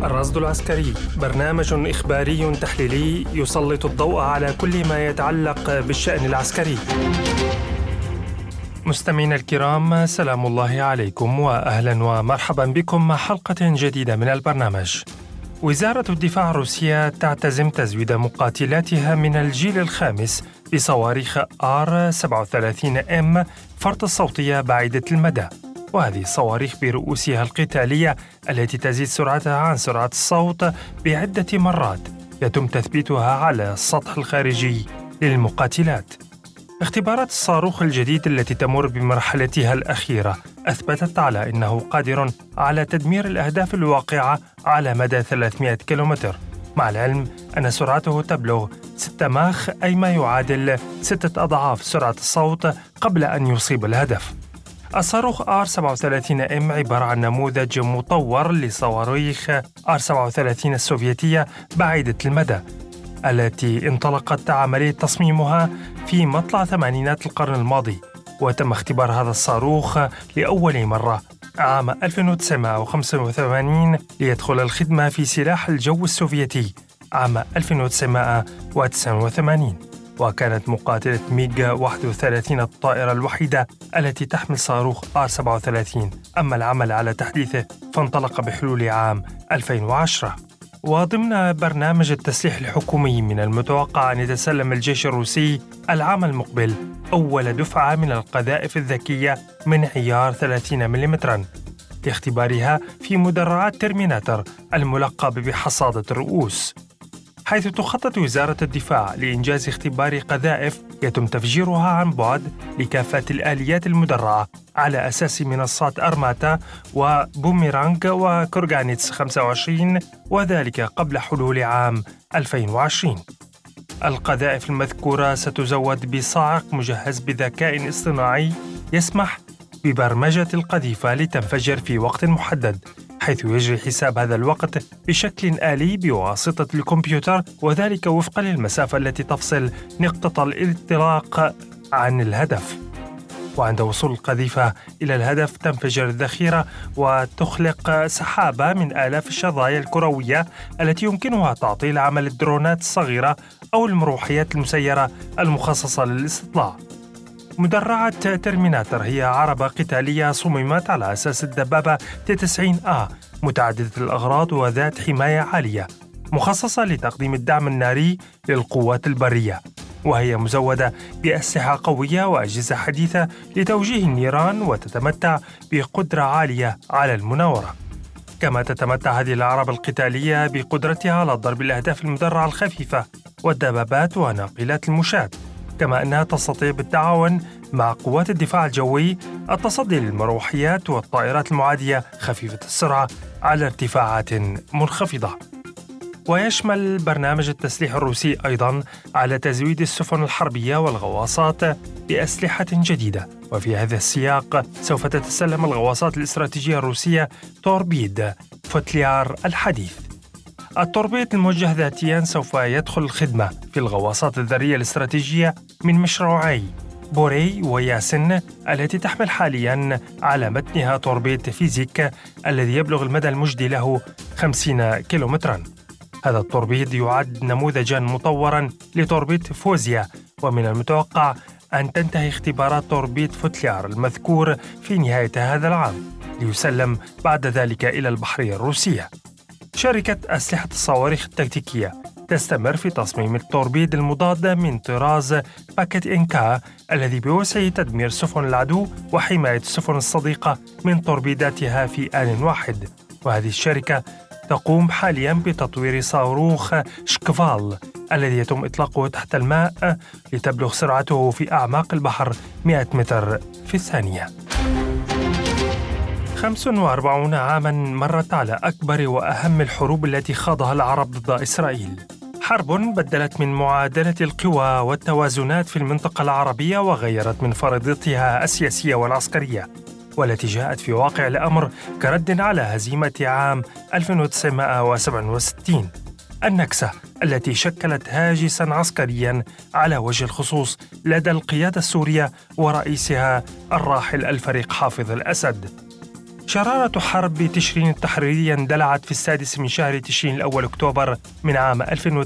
الرصد العسكري برنامج إخباري تحليلي يسلط الضوء على كل ما يتعلق بالشأن العسكري. مستمعينا الكرام، سلام الله عليكم وأهلا ومرحبا بكم مع حلقة جديدة من البرنامج. وزارة الدفاع الروسية تعتزم تزويد مقاتلاتها من الجيل الخامس بصواريخ R-37M فرط الصوتية بعيدة المدى، وهذه الصواريخ برؤوسها القتالية التي تزيد سرعتها عن سرعة الصوت بعدة مرات يتم تثبيتها على السطح الخارجي للمقاتلات. اختبارات الصاروخ الجديد التي تمر بمرحلتها الأخيرة أثبتت على أنه قادر على تدمير الأهداف الواقعة على مدى 300 كيلومتر، مع العلم أن سرعته تبلغ 6 ماخ، أي ما يعادل 6 أضعاف سرعة الصوت قبل أن يصيب الهدف. الصاروخ R-37M عبارة عن نموذج مطور لصواريخ R-37 السوفيتية بعيدة المدى التي انطلقت عملية تصميمها في مطلع ثمانينات القرن الماضي، وتم اختبار هذا الصاروخ لأول مرة عام 1985 ليدخل الخدمة في سلاح الجو السوفيتي عام 1989، وكانت مقاتلة ميغ 31 الطائرة الوحيدة التي تحمل صاروخ R-37. أما العمل على تحديثه فانطلق بحلول عام 2010. وضمن برنامج التسليح الحكومي من المتوقع أن يتسلم الجيش الروسي العام المقبل أول دفعة من القذائف الذكية من عيار 30 ملم لاختبارها في مدرعات ترميناتر الملقب بحصادة الرؤوس، حيث تخطط وزارة الدفاع لإنجاز اختبار قذائف يتم تفجيرها عن بعد لكافة الآليات المدرعة على أساس منصات أرماتا وبوميرانغ وكورغانيتس 25، وذلك قبل حلول عام 2020. القذائف المذكورة ستزود بصاعق مجهز بذكاء اصطناعي يسمح ببرمجة القذيفة لتنفجر في وقت محدد، حيث يجري حساب هذا الوقت بشكل آلي بواسطة الكمبيوتر، وذلك وفقا للمسافة التي تفصل نقطة الانطلاق عن الهدف. وعند وصول القذيفة إلى الهدف تنفجر الذخيرة وتخلق سحابة من آلاف الشظايا الكروية التي يمكنها تعطيل عمل الدرونات الصغيرة أو المروحيات المسيرة المخصصة للاستطلاع. مدرعة ترميناتر هي عربة قتالية صممت على أساس الدبابة T-90A متعددة الأغراض وذات حماية عالية، مخصصة لتقديم الدعم الناري للقوات البرية، وهي مزودة بأسلحة قوية وأجهزة حديثة لتوجيه النيران، وتتمتع بقدرة عالية على المناورة. كما تتمتع هذه العربة القتالية بقدرتها على ضرب الأهداف المدرعة الخفيفة والدبابات وناقلات المشاة، كما أنها تستطيع بالتعاون مع قوات الدفاع الجوي التصدي للمروحيات والطائرات المعادية خفيفة السرعة على ارتفاعات منخفضة. ويشمل برنامج التسليح الروسي أيضاً على تزويد السفن الحربية والغواصات بأسلحة جديدة، وفي هذا السياق سوف تتسلم الغواصات الاستراتيجية الروسية توربيد فوتليار الحديث. التوربيد الموجه ذاتياً سوف يدخل الخدمة في الغواصات الذرية الاستراتيجية من مشروعي بوري وياسن التي تحمل حالياً على متنها توربيد فيزيك الذي يبلغ المدى المجدي له 50 كيلومتراً. هذا التوربيد يعد نموذجاً مطوراً لتوربيد فوزيا، ومن المتوقع أن تنتهي اختبارات توربيد فوتليار المذكور في نهاية هذا العام ليسلم بعد ذلك إلى البحرية الروسية. شركة أسلحة الصواريخ التكتيكية تستمر في تصميم التوربيد المضاد من طراز باكيت إنكا الذي بوسعه تدمير سفن العدو وحماية السفن الصديقة من توربيداتها في آن واحد. وهذه الشركة تقوم حالياً بتطوير صاروخ شكفال الذي يتم إطلاقه تحت الماء لتبلغ سرعته في أعماق البحر 100 متر في الثانية. 45 عاماً مرت على أكبر وأهم الحروب التي خاضها العرب ضد إسرائيل، حرب بدلت من معادلة القوى والتوازنات في المنطقة العربية وغيرت من فرضيتها السياسية والعسكرية، والتي جاءت في واقع الأمر كرد على هزيمة عام 1967، النكسة التي شكلت هاجساً عسكرياً على وجه الخصوص لدى القيادة السورية ورئيسها الراحل الفريق حافظ الأسد. شرارة حرب تشرين التحريرية اندلعت في 6 من شهر تشرين الأول أكتوبر من عام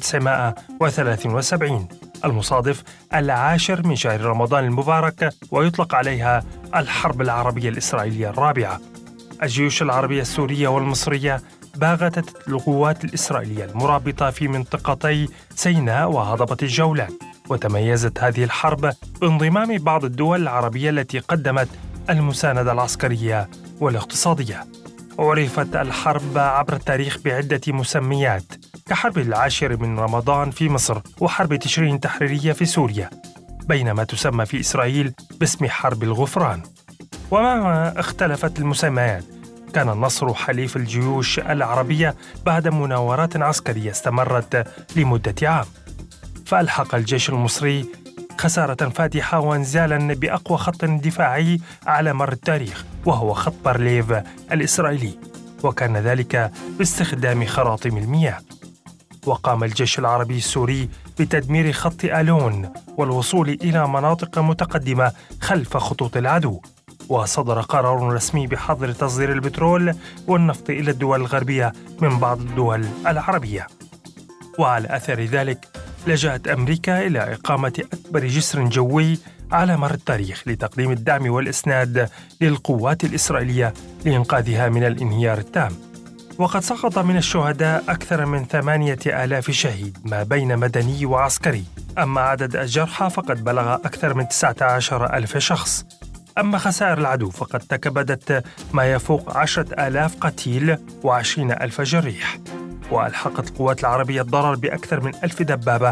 1973 المصادف 10 من شهر رمضان المبارك، ويطلق عليها الحرب العربية الإسرائيلية الرابعة. الجيوش العربية السورية والمصرية باغتت القوات الإسرائيلية المرابطة في منطقتي سيناء وهضبة الجولان، وتميزت هذه الحرب بانضمام بعض الدول العربية التي قدمت المساندة العسكرية والاقتصادية. عرفت الحرب عبر التاريخ بعدة مسميات كحرب 10 من رمضان في مصر وحرب تشرين التحريرية في سوريا، بينما تسمى في إسرائيل باسم حرب الغفران. ومهما اختلفت المسميات، كان النصر حليف الجيوش العربية بعد مناورات عسكرية استمرت لمدة عام. فألحق الجيش المصري خسارة فادحة وانزالا بأقوى خط دفاعي على مر التاريخ، وهو خط بارليف الإسرائيلي، وكان ذلك باستخدام خراطيم المياه. وقام الجيش العربي السوري بتدمير خط آلون والوصول إلى مناطق متقدمة خلف خطوط العدو، وصدر قرار رسمي بحظر تصدير البترول والنفط إلى الدول الغربية من بعض الدول العربية. وعلى أثر ذلك لجأت أمريكا إلى إقامة أكبر جسر جوي على مر التاريخ لتقديم الدعم والإسناد للقوات الإسرائيلية لإنقاذها من الانهيار التام. وقد سقط من الشهداء أكثر من 8,000 شهيد ما بين مدني وعسكري، أما عدد الجرحى فقد بلغ أكثر من 19,000 شخص. أما خسائر العدو فقد تكبدت ما يفوق 10,000 قتيل و20,000 جريح. وألحقت القوات العربية الضرر بأكثر من 1000 دبابة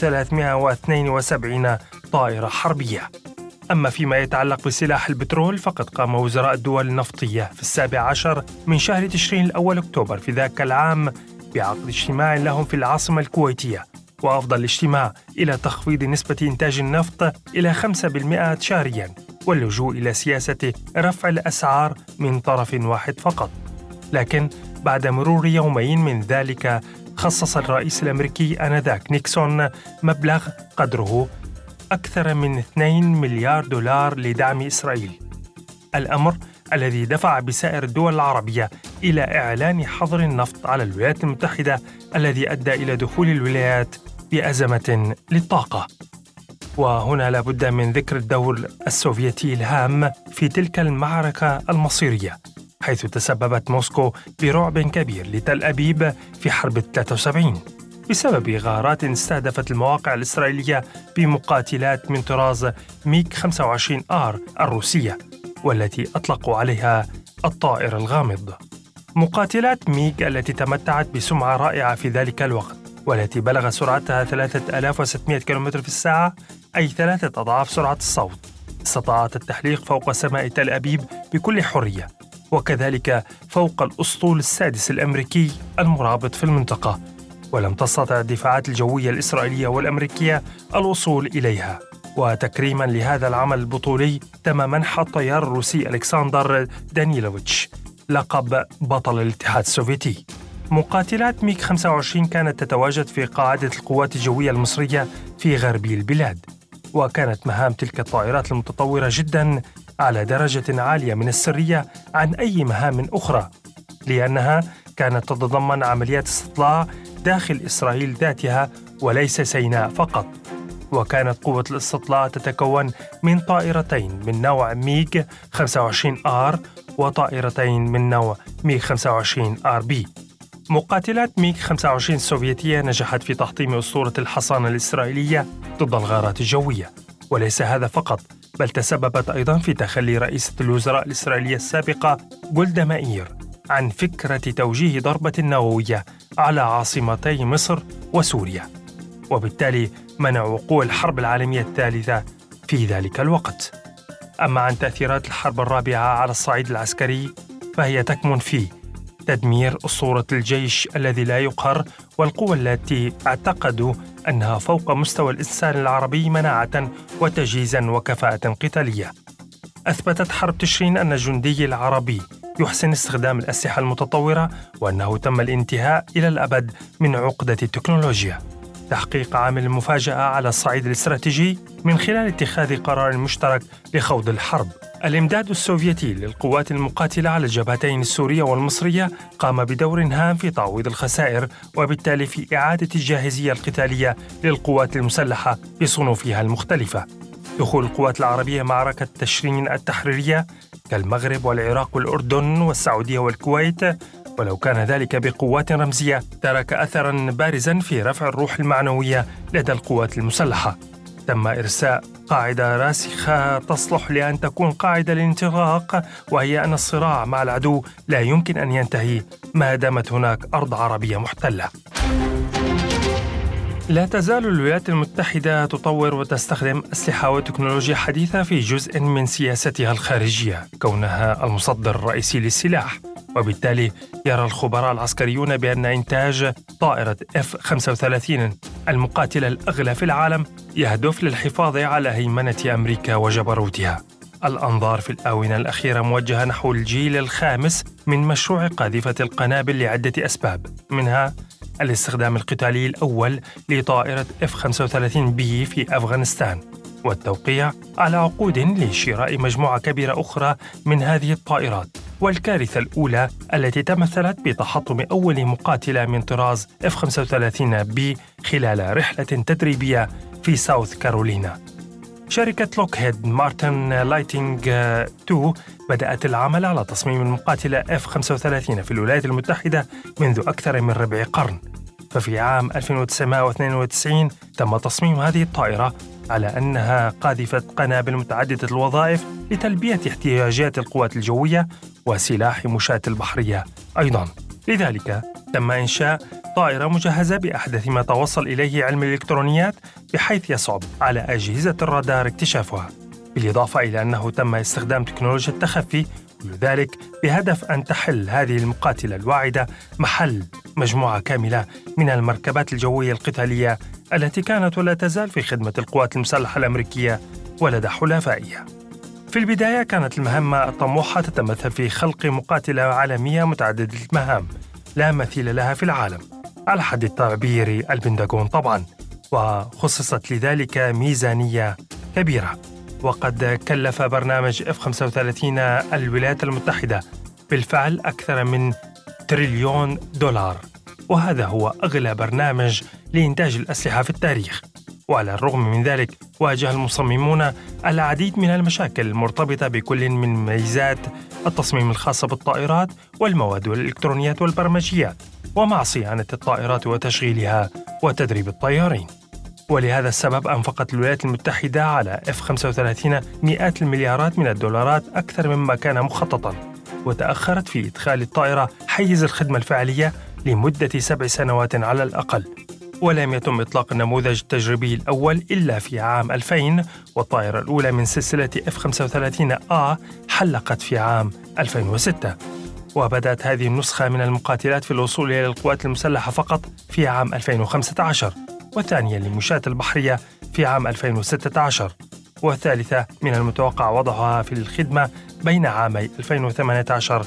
و372 طائرة حربية. أما فيما يتعلق بسلاح البترول فقد قام وزراء الدول النفطية في 17 من شهر تشرين الأول أكتوبر في ذاك العام بعقد اجتماع لهم في العاصمة الكويتية، وأفضى الاجتماع إلى تخفيض نسبة إنتاج النفط إلى 5% شهرياً، واللجوء إلى سياسة رفع الأسعار من طرف واحد فقط. لكن بعد مرور يومين من ذلك خصص الرئيس الأمريكي آنذاك نيكسون مبلغ قدره أكثر من 2 مليار دولار لدعم إسرائيل، الأمر الذي دفع بسائر الدول العربية إلى إعلان حظر النفط على الولايات المتحدة، الذي أدى إلى دخول الولايات بأزمة للطاقة. وهنا لابد من ذكر الدور السوفيتي الهام في تلك المعركة المصيرية، حيث تسببت موسكو برعب كبير لتل أبيب في حرب 73 بسبب غارات استهدفت المواقع الإسرائيلية بمقاتلات من طراز ميغ 25R الروسية، والتي أطلقوا عليها الطائر الغامض. مقاتلات ميغ التي تمتعت بسمعة رائعة في ذلك الوقت، والتي بلغ سرعتها 3600 كم في الساعة، أي 3 أضعاف سرعة الصوت، استطاعت التحليق فوق سماء تل أبيب بكل حرية، وكذلك فوق الأسطول السادس الأمريكي المرابط في المنطقة، ولم تستطع الدفاعات الجوية الإسرائيلية والأمريكية الوصول إليها. وتكريما لهذا العمل البطولي تم منح الطيار الروسي ألكسندر دانيلوفيتش لقب بطل الاتحاد السوفيتي. مقاتلات ميغ 25 كانت تتواجد في قاعدة القوات الجوية المصرية في غربي البلاد، وكانت مهام تلك الطائرات المتطورة جدا على درجة عالية من السرية عن أي مهام أخرى، لأنها كانت تتضمن عمليات استطلاع داخل إسرائيل ذاتها وليس سيناء فقط. وكانت قوة الاستطلاع تتكون من طائرتين من نوع ميغ 25R وطائرتين من نوع ميغ 25RB. مقاتلات ميغ 25 السوفيتية نجحت في تحطيم أسطورة الحصانة الإسرائيلية ضد الغارات الجوية، وليس هذا فقط، بل تسببت أيضا في تخلي رئيسة الوزراء الإسرائيلية السابقة جولدا مائير عن فكرة توجيه ضربة نووية على عاصمتي مصر وسوريا، وبالتالي منع وقوع الحرب العالمية الثالثة في ذلك الوقت. أما عن تأثيرات الحرب الرابعة على الصعيد العسكري فهي تكمن في تدمير أسطورة الجيش الذي لا يقهر، والقوى التي اعتقدوا أنها فوق مستوى الإنسان العربي مناعة وتجهيزا وكفاءة قتالية. أثبتت حرب تشرين أن الجندي العربي يحسن استخدام الأسلحة المتطورة، وأنه تم الانتهاء إلى الأبد من عقدة التكنولوجيا. تحقيق عامل المفاجأة على الصعيد الاستراتيجي من خلال اتخاذ قرار مشترك لخوض الحرب. الإمداد السوفيتي للقوات المقاتلة على الجبهتين السورية والمصرية قام بدور هام في تعويض الخسائر، وبالتالي في إعادة الجاهزية القتالية للقوات المسلحة بصنوفها المختلفة. دخول القوات العربية معركة تشرين التحريرية كالمغرب والعراق والأردن والسعودية والكويت، ولو كان ذلك بقوات رمزية، ترك أثراً بارزاً في رفع الروح المعنوية لدى القوات المسلحة. تم إرساء قاعدة راسخة تصلح لأن تكون قاعدة للانطلاق، وهي أن الصراع مع العدو لا يمكن أن ينتهي ما دامت هناك أرض عربية محتلة. لا تزال الولايات المتحدة تطور وتستخدم أسلحة وتكنولوجيا حديثة في جزء من سياستها الخارجية، كونها المصدر الرئيسي للسلاح، وبالتالي يرى الخبراء العسكريون بأن إنتاج طائرة F-35 المقاتلة الأغلى في العالم يهدف للحفاظ على هيمنة أمريكا وجبروتها. الأنظار في الآونة الأخيرة موجهة نحو الجيل الخامس من مشروع قاذفة القنابل لعدة أسباب، منها الاستخدام القتالي الأول لطائرة F-35B في أفغانستان، والتوقيع على عقود لشراء مجموعة كبيرة أخرى من هذه الطائرات، والكارثة الأولى التي تمثلت بتحطم أول مقاتلة من طراز F-35B خلال رحلة تدريبية في ساوث كارولينا. شركة لوكهيد مارتن لايتنج 2 بدأت العمل على تصميم المقاتلة F-35 في الولايات المتحدة منذ أكثر من ربع قرن، ففي عام 1992 تم تصميم هذه الطائرة على أنها قاذفة قنابل متعددة الوظائف لتلبية احتياجات القوات الجوية وسلاح مشاة البحرية أيضاً. لذلك تم إنشاء طائرة مجهزة بأحدث ما توصل إليه علم الإلكترونيات، بحيث يصعب على أجهزة الرادار اكتشافها، بالإضافة إلى أنه تم استخدام تكنولوجيا التخفي، كل ذلك بهدف أن تحل هذه المقاتلة الواعدة محل مجموعة كاملة من المركبات الجوية القتالية التي كانت ولا تزال في خدمة القوات المسلحة الأمريكية ولدى حلفائها. في البداية كانت المهمة الطموحة تتمثل في خلق مقاتلة عالمية متعددة المهام لا مثيل لها في العالم، على حد التعبير البنتاغون طبعاً، وخصصت لذلك ميزانية كبيرة. وقد كلف برنامج F-35 الولايات المتحدة بالفعل أكثر من $1 تريليون، وهذا هو أغلى برنامج لإنتاج الأسلحة في التاريخ. وعلى الرغم من ذلك واجه المصممون العديد من المشاكل المرتبطة بكل من ميزات التصميم الخاصة بالطائرات والمواد والإلكترونيات والبرمجيات، ومع صيانة الطائرات وتشغيلها وتدريب الطيارين. ولهذا السبب أنفقت الولايات المتحدة على F-35 مئات المليارات من الدولارات أكثر مما كان مخططاً، وتأخرت في إدخال الطائرة حيز الخدمة الفعلية لمدة 7 سنوات على الأقل، ولم يتم إطلاق النموذج التجريبي الأول إلا في عام 2000، والطائرة الأولى من سلسلة F-35A حلقت في عام 2006. وبدأت هذه النسخة من المقاتلات في الوصول إلى القوات المسلحة فقط في عام 2015، والثانية للمشاة البحرية في عام 2016، والثالثة من المتوقع وضعها في الخدمة بين عامي 2018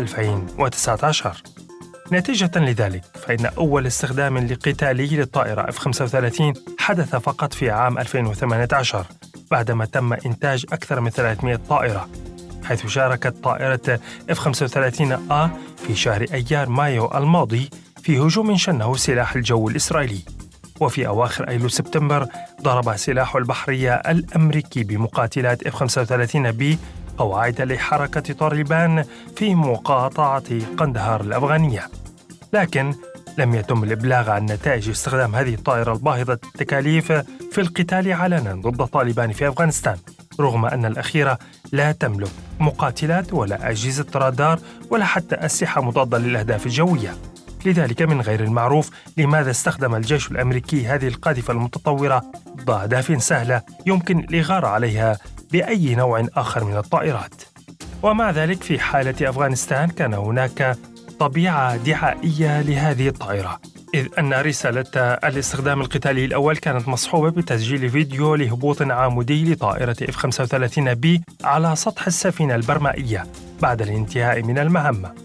و2019. نتيجة لذلك فإن أول استخدام لقتالي للطائرة F-35 حدث فقط في عام 2018، بعدما تم إنتاج أكثر من 300 طائرة، حيث شاركت طائرة F-35A في شهر أيار مايو الماضي في هجوم شنه سلاح الجو الإسرائيلي. وفي أواخر أيلول سبتمبر ضرب سلاح البحرية الأمريكي بمقاتلات F-35B قواعد لحركة طالبان في مقاطعة قندهار الأفغانية، لكن لم يتم الإبلاغ عن نتائج استخدام هذه الطائرة الباهظة التكاليف في القتال علنا ضد طالبان في أفغانستان، رغم أن الأخيرة لا تملك مقاتلات ولا أجهزة رادار ولا حتى أسلحة مضادة للأهداف الجوية. لذلك من غير المعروف لماذا استخدم الجيش الأمريكي هذه القاذفة المتطورة ضد أهداف سهلة يمكن الإغارة عليها بأي نوع آخر من الطائرات. ومع ذلك في حالة أفغانستان كان هناك طبيعة دعائية لهذه الطائرة، إذ أن رسالة الاستخدام القتالي الأول كانت مصحوبة بتسجيل فيديو لهبوط عمودي لطائرة F-35B على سطح السفينة البرمائية بعد الانتهاء من المهمة.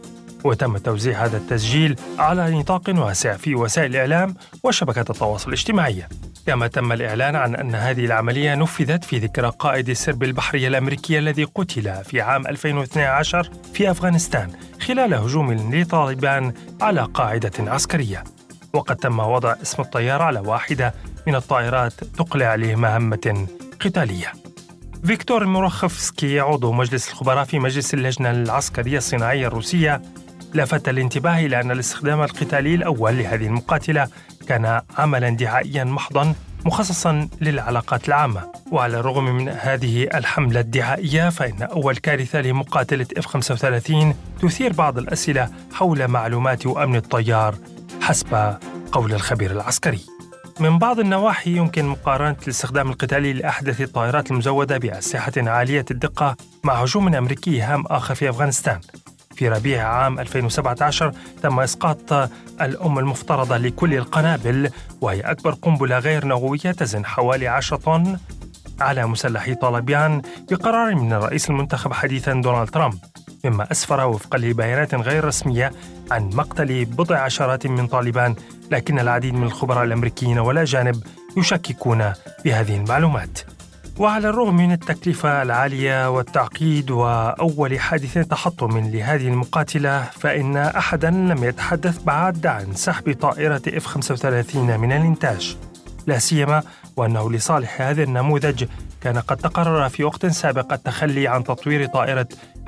وتم توزيع هذا التسجيل على نطاق واسع في وسائل الإعلام وشبكات التواصل الاجتماعي. كما تم الإعلان عن أن هذه العملية نفذت في ذكرى قائد السرب البحرية الأمريكي الذي قتل في عام 2012 في أفغانستان خلال هجوم لطالبان على قاعدة عسكرية. وقد تم وضع اسم الطيار على واحدة من الطائرات تقلع لمهمة قتالية. فيكتور مورخوفسكي عضو مجلس الخبراء في مجلس اللجنة العسكرية الصناعية الروسية لفت الانتباه إلى أن الاستخدام القتالي الأول لهذه المقاتلة كان عملاً دعائياً محضاً مخصصاً للعلاقات العامة. وعلى الرغم من هذه الحملة الدعائية فإن أول كارثة لمقاتلة F-35 تثير بعض الأسئلة حول معلومات وأمن الطيار حسب قول الخبير العسكري. من بعض النواحي يمكن مقارنة الاستخدام القتالي لأحدث الطائرات المزودة بأسلحة عالية الدقة مع هجوم أمريكي هام آخر في أفغانستان. في ربيع عام 2017 تم إسقاط الأم المفترضة لكل القنابل، وهي أكبر قنبلة غير نووية تزن حوالي 10 طن على مسلحي طالبان بقرار من الرئيس المنتخب حديثاً دونالد ترامب، مما أسفر وفقا لبيانات غير رسمية عن مقتل بضع عشرات من طالبان، لكن العديد من الخبراء الأمريكيين والأجانب يشككون بهذه المعلومات. وعلى الرغم من التكلفة العالية والتعقيد وأول حادث تحطم لهذه المقاتلة، فإن أحداً لم يتحدث بعد عن سحب طائرة F-35 من الإنتاج، لا سيما وأنه لصالح هذا النموذج كان قد تقرر في وقت سابق التخلي عن تطوير طائرة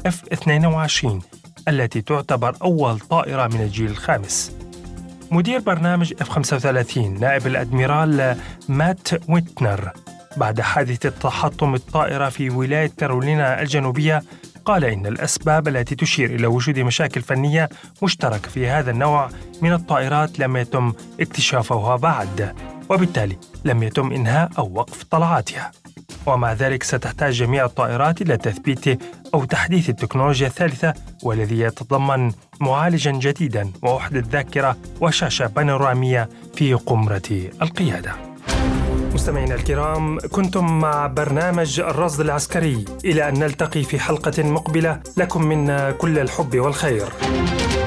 F-22 التي تعتبر أول طائرة من الجيل الخامس. مدير برنامج F-35 نائب الأدميرال مات ويتنر بعد حادث تحطم الطائرة في ولاية كارولينا الجنوبية قال إن الأسباب التي تشير إلى وجود مشاكل فنية مشتركة في هذا النوع من الطائرات لم يتم اكتشافها بعد، وبالتالي لم يتم إنهاء أو وقف طلعاتها. ومع ذلك ستحتاج جميع الطائرات إلى تثبيت أو تحديث التكنولوجيا الثالثة، والذي يتضمن معالجاً جديداً ووحدة ذاكرة وشاشة بانورامية في قمرة القيادة. مستمعينا الكرام، كنتم مع برنامج الرصد العسكري. إلى أن نلتقي في حلقة مقبلة، لكم منا كل الحب والخير.